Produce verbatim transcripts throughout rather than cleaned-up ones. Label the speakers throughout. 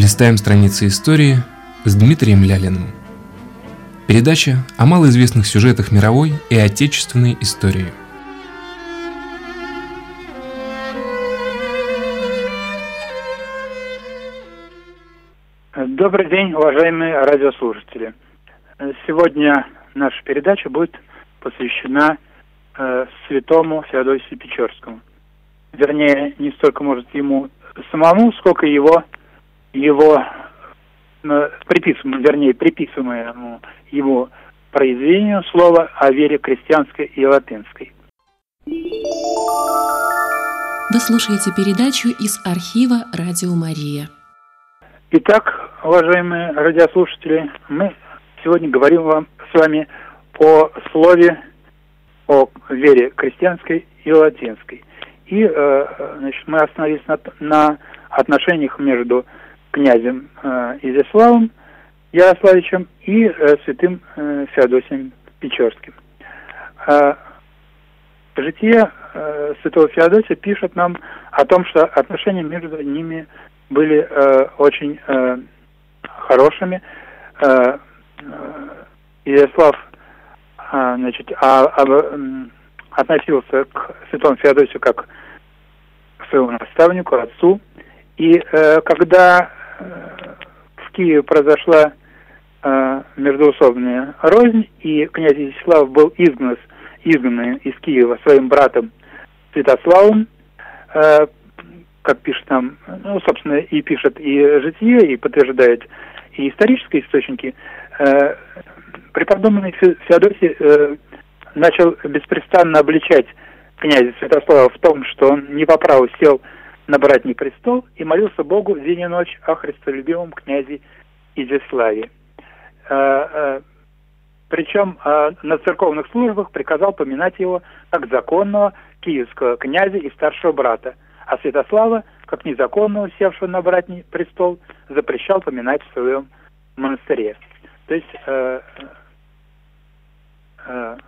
Speaker 1: Листаем страницы истории с Дмитрием Лялиным. Передача о малоизвестных сюжетах мировой и отечественной истории.
Speaker 2: Добрый день, уважаемые радиослушатели. Сегодня наша передача будет посвящена э, святому Феодосию Печорскому. Вернее, не столько, может, ему самому, сколько его, его э, приписываемому, вернее, приписываемому ему произведению слова о вере крестьянской и латынской.
Speaker 3: Вы слушаете передачу из архива «Радио Мария».
Speaker 2: Итак, уважаемые радиослушатели, мы сегодня говорим вам с вами о слове о вере крестьянской и латинской. И э, значит, мы остановились на, на отношениях между князем э, Изяславом Ярославичем и э, святым э, Феодосием Печорским. Э, житие э, святого Феодосия пишет нам о том, что отношения между ними были э, очень э, хорошими. Э, э, Изяслав э, значит, а, а, относился к святому Феодосию как к своему наставнику, отцу. И э, когда э, в Киеве произошла э, междоусобная рознь, и князь Изяслав был изгнан, изгнан из Киева своим братом Святославом, э, как пишет нам, ну, собственно, и пишет и житие, и подтверждает и исторические источники, э, преподобный Феодосий э, начал беспрестанно обличать князя Святослава в том, что он не по праву сел на братний престол, и молился Богу день и ночь о христолюбивом князе Изяславе. Э, э, причем э, на церковных службах приказал поминать его как законного киевского князя и старшего брата, а Святослава, как незаконного севшего на братний престол, запрещал поминать в своем монастыре. То есть э, э,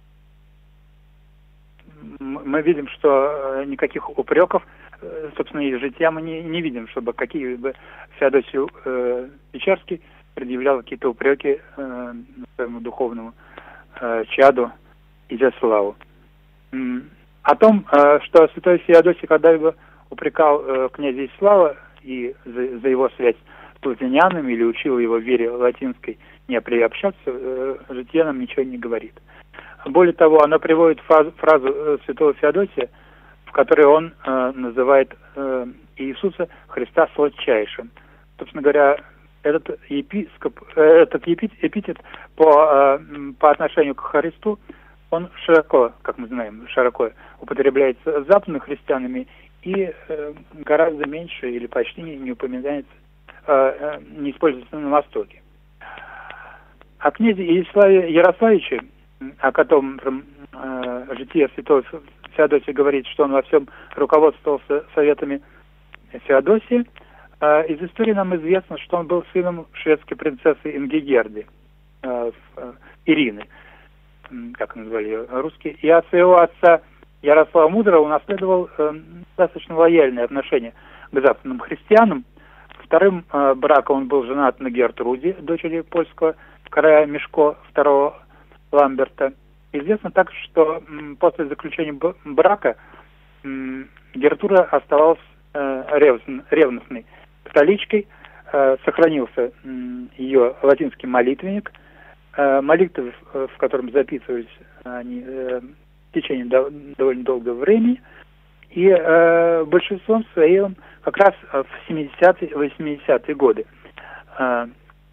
Speaker 2: мы видим, что никаких упреков, собственно, из жития мы не, не видим, чтобы какие-либо Феодосий э, Печорский предъявлял какие-то упреки э, своему духовному э, чаду Изяславу. О том, что святой Феодосий когда-либо упрекал э, князя Изяслава и за, за его связь с латинянами или учил его вере латинской не приобщаться, э, житие нам ничего не говорит. Более того, она приводит фразу, фразу э, святого Феодосия, в которой он э, называет э, Иисуса Христа сладчайшим. Собственно говоря, этот епископ, э, этот эпитет по, э, по отношению к Христу, он широко, как мы знаем, широко употребляется западными христианами и э, гораздо меньше или почти не, не упоминается, э, э, не используется на Востоке. О князе Изяславе Ярославиче, о котором э, житие святого Феодосия говорит, что он во всем руководствовался советами Феодосия, э, из истории нам известно, что он был сыном шведской принцессы Ингигерды, э, э, Ирины, как назвали ее русские, и от своего отца Ярослава Мудрого унаследовал э, достаточно лояльное отношение к западным христианам. Вторым э, браком он был женат на Гертруде, дочери польского короля Мишко второго Ламберта. Известно также, что м, после заключения б- брака м, Гертруда оставалась э, ревностной, ревностной католичкой, э, сохранился м, ее латинский молитвенник, молитвы, в котором записывались они э, в течение до, довольно долгого времени, и э, большинством своим как раз в семидесятые, восьмидесятые годы. Э,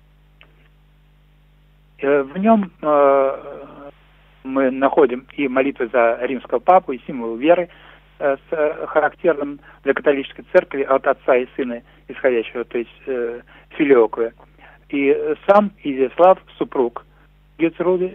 Speaker 2: в нем э, мы находим и молитвы за римского папу, и символ веры э, с характерным для католической церкви от отца и сына исходящего, то есть э, филиоквия. И сам Изяслав, супруг Гертруды,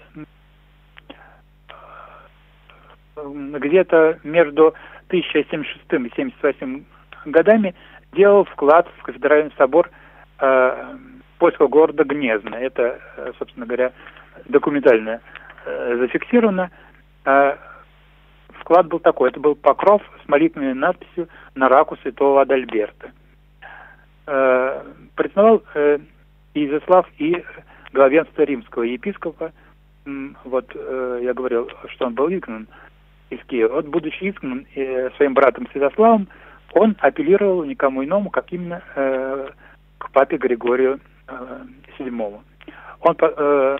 Speaker 2: где-то между тысяча семьдесят шестым и семьдесят восьмым годами делал вклад в кафедральный собор э, польского города Гнезно. Это, собственно говоря, документально э, зафиксировано. Э, вклад был такой. Это был покров с молитвенной надписью на раку святого Адальберта. признавал э, Изяслав и главенство римского епископа. Вот э, я говорил, что он был изгнан из Киева. Вот, будучи изгнан э, своим братом Святославом, он апеллировал никому иному, как именно э, к папе Григорию э, седьмому. Он э,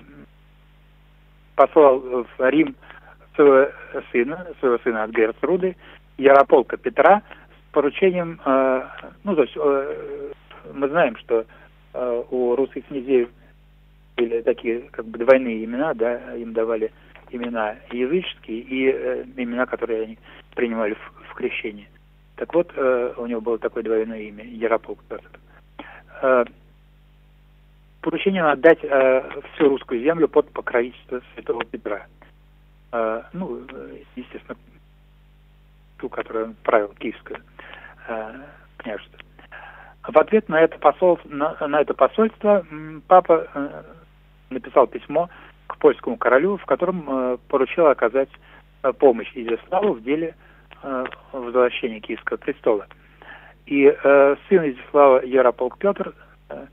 Speaker 2: послал в Рим своего сына, своего сына от Герцруды, Ярополка Петра, с поручением, э, ну, то есть э, мы знаем, что э, у русских князей были такие как бы двойные имена, да, им давали имена языческие и э, имена, которые они принимали в, в крещении. Так вот, э, у него было такое двойное имя, Ярополк Петр. Э, поручение отдать э, всю русскую землю под покровительство святого Петра. Э, ну, естественно, ту, которую он правил, Киевское э, княжество. В ответ на это, посол, на, на это посольство папа э, написал письмо к польскому королю, в котором э, поручил оказать э, помощь Изяславу в деле э, возвращения Киевского престола. И э, сын Изяслава Ярополк Петр э,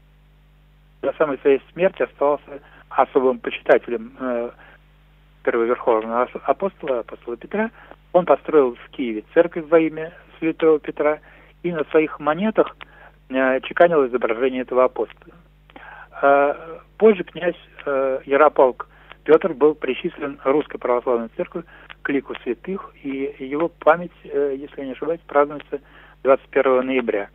Speaker 2: до самой своей смерти оставался особым почитателем э, первоверховного апостола, апостола Петра. Он построил в Киеве церковь во имя святого Петра и на своих монетах э, чеканил изображение этого апостола. Э, позже князь э, Ярополк Петр был причислен Русской Православной Церкви к лику святых, и его память, э, если я не ошибаюсь, празднуется двадцать первого ноября.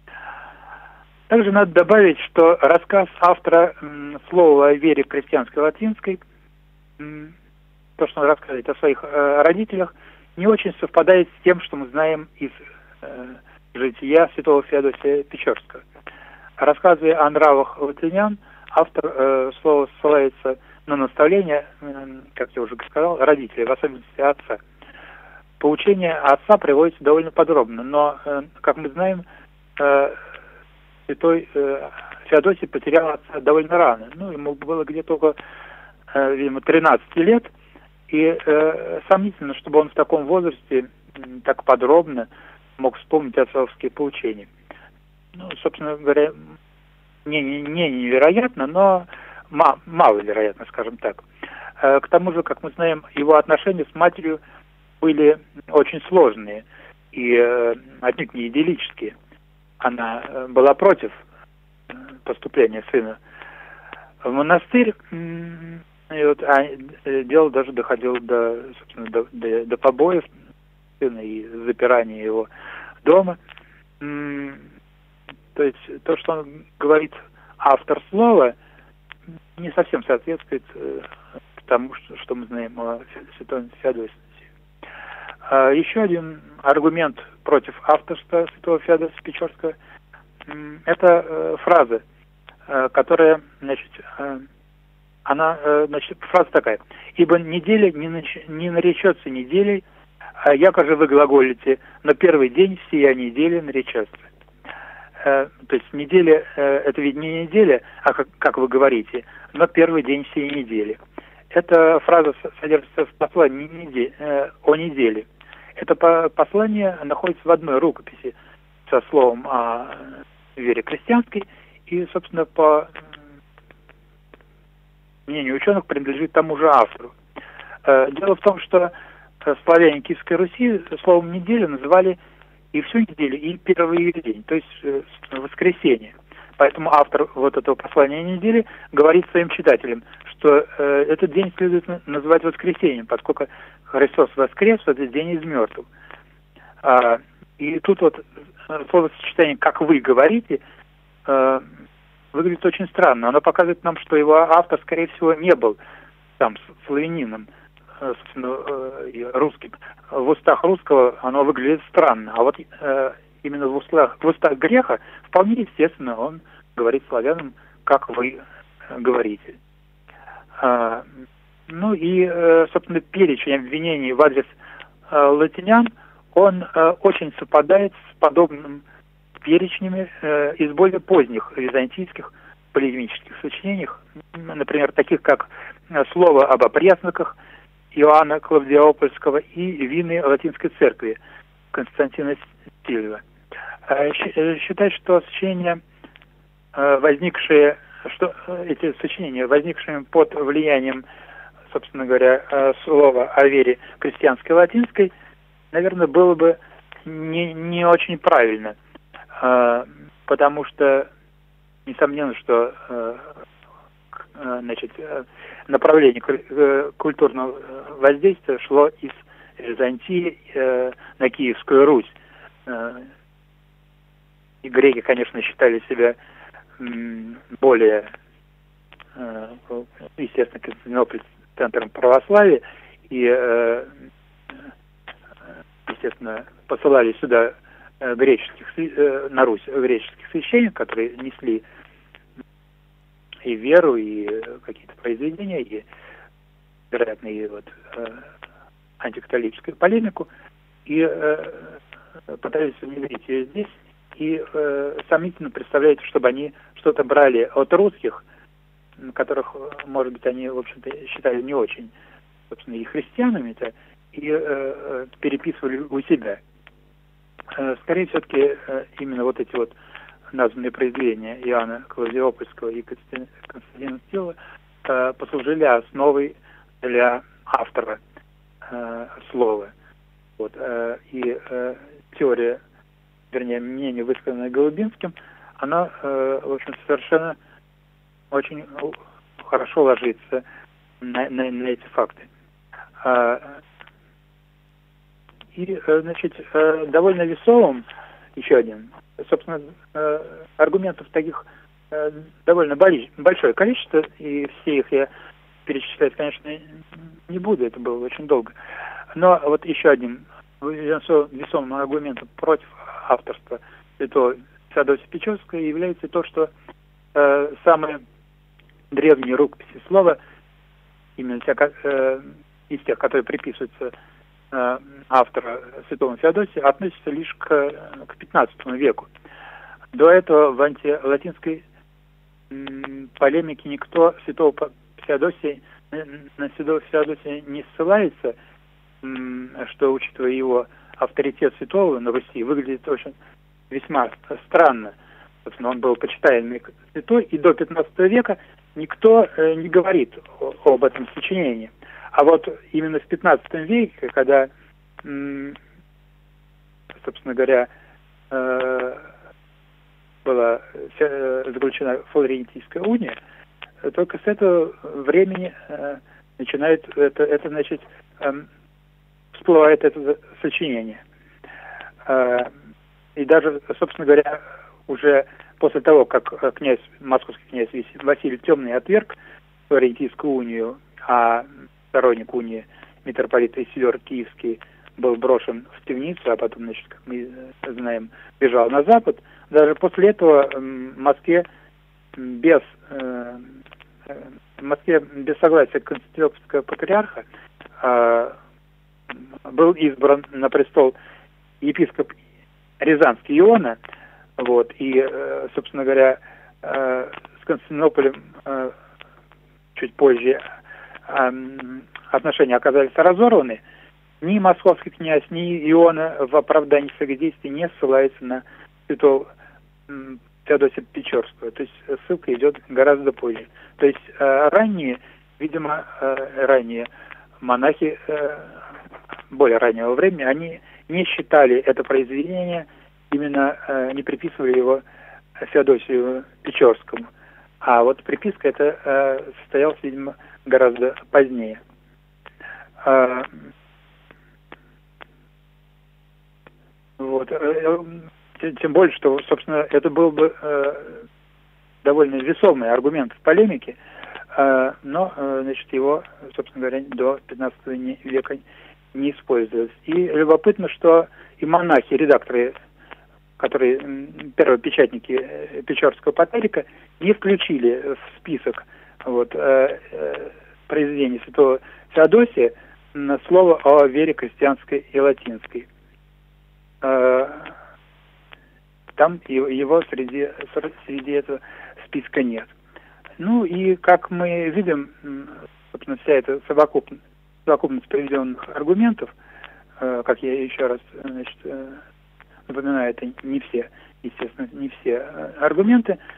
Speaker 2: Также надо добавить, что рассказ автора м, слова о вере крестьянской латинской, м, то, что он рассказывает о своих э, родителях, не очень совпадает с тем, что мы знаем из э, жития святого Феодосия Печорского. Рассказывая о нравах латинян, автор э, слова ссылается на наставления, э, как я уже сказал, родителей, в особенности отца. Поучение отца приводится довольно подробно, но, э, как мы знаем, э, святой э, Феодосий потерял отца довольно рано. Ну, ему было где-то около, э, видимо, тринадцати лет, и э, сомнительно, чтобы он в таком возрасте э, так подробно мог вспомнить отцовские поучения. Ну, собственно говоря, не, не, не невероятно, но ма, маловероятно, скажем так. Э, к тому же, как мы знаем, его отношения с матерью были очень сложные и э, отнюдь не идиллические. Она э, была против э, поступления сына в монастырь. Э, и вот, а, э, дело даже доходило до, собственно, до, до, до побоев сына и запирания его дома. Э, то есть то, что он говорит, автор слова, не совсем соответствует э, тому, что, что мы знаем о святом Феодосии. А еще один аргумент против авторства святого Феодосия Печорского – это э, фраза, э, которая, значит, э, она, э, значит, фраза такая: «Ибо неделя не, нач... не наречется неделей, а яко же вы глаголите, но первый день сия недели наречется». Э, то есть неделя э, – это ведь не неделя, а как, как вы говорите, но первый день сей недели. Эта фраза содержится в послании недель, э, о неделе. Это послание находится в одной рукописи со словом о вере крестьянской и, собственно, по мнению ученых, принадлежит тому же автору. Э, дело в том, что славяне Киевской Руси словом «неделя» называли и всю неделю, и первый ее день, то есть э, воскресенье. Поэтому автор вот этого послания недели говорит своим читателям, что э, этот день следует называть воскресеньем, поскольку Христос воскрес в этот день из мертвых. А, и тут вот словосочетание «как вы говорите» э, выглядит очень странно. Оно показывает нам, что его автор, скорее всего, не был там славянином, э, собственно, э, русским. В устах русского оно выглядит странно, а вот э, именно в устах, в устах греха вполне естественно он говорит славянам, как вы говорите. А, ну и, собственно, перечень обвинений в адрес а, латинян, он а, очень совпадает с подобным перечнями а, из более поздних византийских полемических сочинениях, например, таких как «Слово об опресноках» Иоанна Клавдиопольского и «Вины латинской церкви» Константина Сильва. Считать, что сочинение возникшие, что эти сочинения, возникшие под влиянием, собственно говоря, слова о вере крестьянской латинской, наверное, было бы не, не очень правильно, потому что, несомненно, что значит, направление культурного воздействия шло из Византии на Киевскую Русь. И греки, конечно, считали себя более, естественно, Константинополь центром православия, и, естественно, посылали сюда греческих, на Русь греческих священников, которые несли и веру, и какие-то произведения, и, вероятно, и вот антикатолическую полемику, и пытались внедрить ее здесь. И э, сомнительно представляется, чтобы они что-то брали от русских, которых, может быть, они, в общем-то, считали не очень, собственно, и христианами-то, и э, переписывали у себя. Э, скорее, все-таки, э, именно вот эти вот названные произведения Иоанна Клавдиопольского и Константина Стила э, послужили основой для автора э, слова. Вот, э, и э, теория, вернее, мнение, высказанное Голубинским, оно, э, в общем, совершенно очень хорошо ложится на, на, на эти факты. А, и, значит, довольно весомым, еще один, собственно, аргументов таких довольно большое количество, и все их я перечислять, конечно, не буду, это было очень долго. Но вот еще один весомым аргументом против авторства святого Феодосия Печорского является то, что э, самые древние рукописи слова, именно те, э, из тех, которые приписываются э, автору святому Феодосию, относятся лишь к, к пятнадцатому веку. До этого в антилатинской м, полемике никто святого Феодосия, на святого Феодосия не ссылается, м, что, учитывая его авторитет святого на Руси, выглядит очень весьма странно. Собственно, он был почитаемый святой, и до пятнадцатого века никто э, не говорит о, об этом сочинении. А вот именно в пятнадцатом веке, когда, м, собственно говоря, э, была э, заключена Флорентийская уния, только с этого времени э, начинает это, это значит, э, всплывает это сочинение. Э, и даже, собственно говоря, уже после того, как князь, московский князь Василий Темный отверг Флорентийскую унию, а сторонник унии митрополит Исидор Киевский был брошен в темницу, а потом, значит, как мы знаем, бежал на запад, даже после этого в Москве без, э, в Москве без согласия Константинопольского патриарха э, был избран на престол епископ Рязанский Иона, вот, и, собственно говоря, с Константинополем чуть позже отношения оказались разорваны. Ни московский князь, ни Иона в оправдании своих действий не ссылается на святого Феодосия Печорского. То есть ссылка идет гораздо позже. То есть ранние, видимо, ранние монахи более раннего времени, они не считали это произведение, именно э, не приписывали его Феодосию Печорскому. А вот приписка эта э, состоялась, видимо, гораздо позднее. Э, вот, э, тем более, что, собственно, это был бы э, довольно весомый аргумент в полемике, э, но, э, значит, его, собственно говоря, до пятнадцатого века не использовалось. И любопытно, что и монахи, редакторы, которые первые печатники Печорского патерика, не включили в список вот, э, э, произведений святого Феодосия на слово о вере крестьянской и латинской. Э, там его среди, среди этого списка нет. Ну и, как мы видим, собственно, вся эта совокупность совокупность приведенных аргументов, э, как я еще раз, значит, э, напоминаю, это не все, естественно, не все э, аргументы,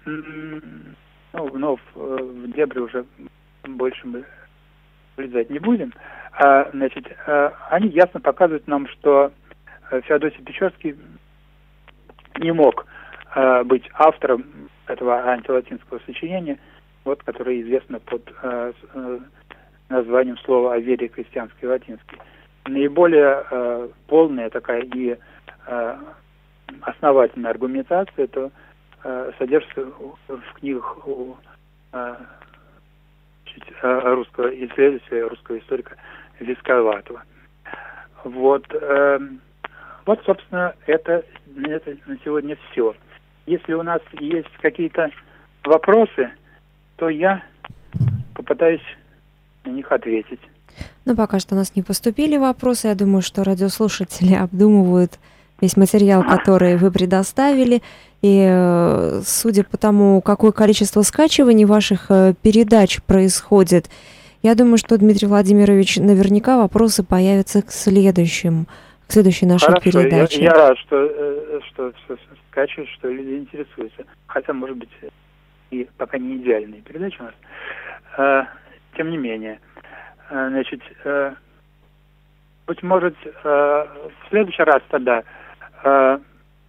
Speaker 2: ну, но в, в дебри уже больше мы влезать не будем. А, значит, а, они ясно показывают нам, что Феодосий Печорский не мог а, быть автором этого антилатинского сочинения, вот, которое известно под а, с, названием слова о вере христианской и латинской. Наиболее а, полная такая и а, основательная аргументация, это а, содержится в книгах у а, русского исследователя, русского историка Висковатого. Вот, э, вот, собственно, это, это на сегодня все. Если у нас есть какие-то вопросы, то я попытаюсь на них ответить.
Speaker 4: Ну, пока что у нас не поступили вопросы. Я думаю, что радиослушатели обдумывают весь материал, который вы предоставили. И судя по тому, какое количество скачиваний ваших передач происходит, я думаю, что, Дмитрий Владимирович, наверняка вопросы появятся к следующим, к следующей нашей
Speaker 2: Хорошо,
Speaker 4: передаче.
Speaker 2: Я, я рад, что, что, что скачивают, что люди интересуются. Хотя, может быть, и пока не идеальные передачи у нас. А, тем не менее, а, значит, а, быть может, а, в следующий раз тогда а,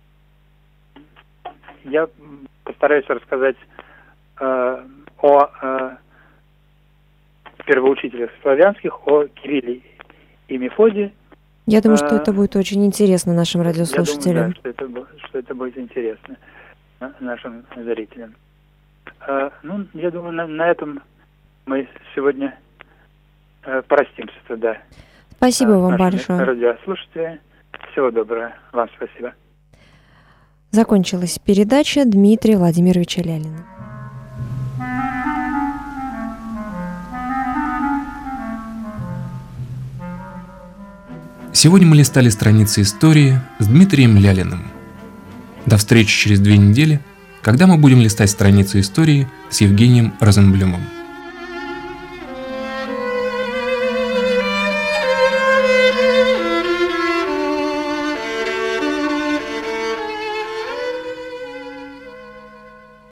Speaker 2: я постараюсь рассказать а, о а, первоучителях славянских, о Кирилле и Мефодии.
Speaker 4: Я думаю, что это будет очень интересно нашим радиослушателям.
Speaker 2: Я думаю, да, что это, что это будет интересно нашим зрителям. А, ну, я думаю, на, на этом мы сегодня а, простимся тогда.
Speaker 4: Спасибо
Speaker 2: а,
Speaker 4: вам большое.
Speaker 2: Радиослушатели. Всего доброго. Вам спасибо.
Speaker 4: Закончилась передача Дмитрия Владимировича Лялина.
Speaker 1: Сегодня мы листали страницы истории с Дмитрием Лялиным. До встречи через две недели, когда мы будем листать страницы истории с Евгением Розенблюмом.